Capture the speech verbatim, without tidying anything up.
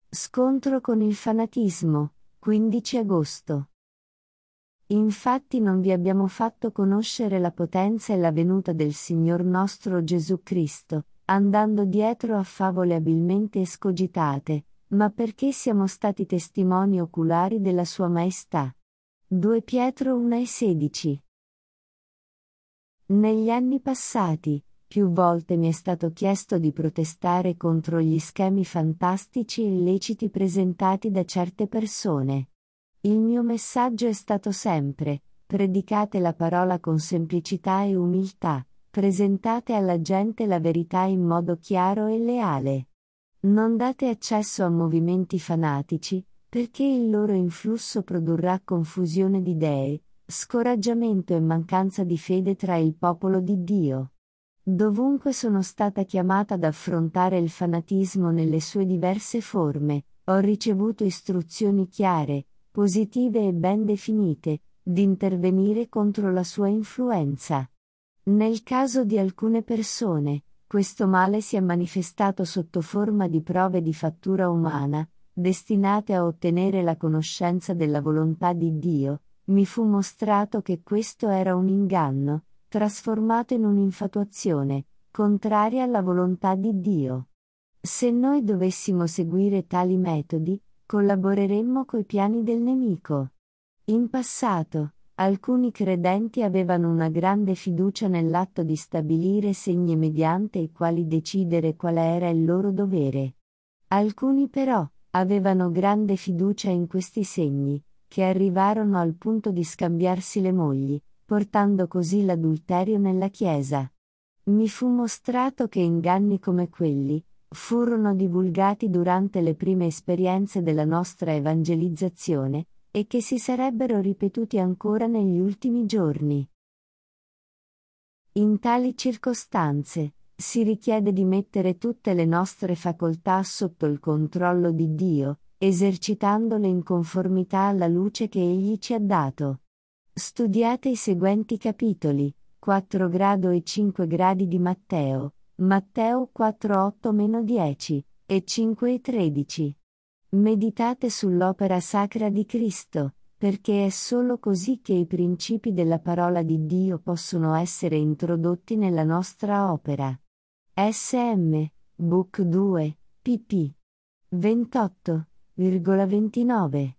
Scontro con il fanatismo, quindici agosto. Infatti non vi abbiamo fatto conoscere la potenza e la venuta del Signor nostro Gesù Cristo, andando dietro a favole abilmente escogitate, ma perché siamo stati testimoni oculari della Sua Maestà. due Pietro uno e sedici. Negli anni passati, più volte mi è stato chiesto di protestare contro gli schemi fantastici e illeciti presentati da certe persone. Il mio messaggio è stato sempre: predicate la parola con semplicità e umiltà, presentate alla gente la verità in modo chiaro e leale. Non date accesso a movimenti fanatici, perché il loro influsso produrrà confusione di idee, scoraggiamento e mancanza di fede tra il popolo di Dio. Dovunque sono stata chiamata ad affrontare il fanatismo nelle sue diverse forme, ho ricevuto istruzioni chiare, positive e ben definite, di intervenire contro la sua influenza. Nel caso di alcune persone, questo male si è manifestato sotto forma di prove di fattura umana, destinate a ottenere la conoscenza della volontà di Dio. Mi fu mostrato che questo era un inganno, trasformato in un'infatuazione, contraria alla volontà di Dio. Se noi dovessimo seguire tali metodi, collaboreremmo coi piani del nemico. In passato, alcuni credenti avevano una grande fiducia nell'atto di stabilire segni mediante i quali decidere quale era il loro dovere. Alcuni però, avevano grande fiducia in questi segni, che arrivarono al punto di scambiarsi le mogli, portando così l'adulterio nella Chiesa. Mi fu mostrato che inganni come quelli furono divulgati durante le prime esperienze della nostra evangelizzazione, e che si sarebbero ripetuti ancora negli ultimi giorni. In tali circostanze, si richiede di mettere tutte le nostre facoltà sotto il controllo di Dio, esercitandole in conformità alla luce che Egli ci ha dato. Studiate i seguenti capitoli: quattro grado e cinque gradi di Matteo, Matteo quattro otto dieci, e cinque e tredici. Meditate sull'opera sacra di Cristo, perché è solo così che i principi della parola di Dio possono essere introdotti nella nostra opera. S M, Book due, pp. ventotto virgola ventinove.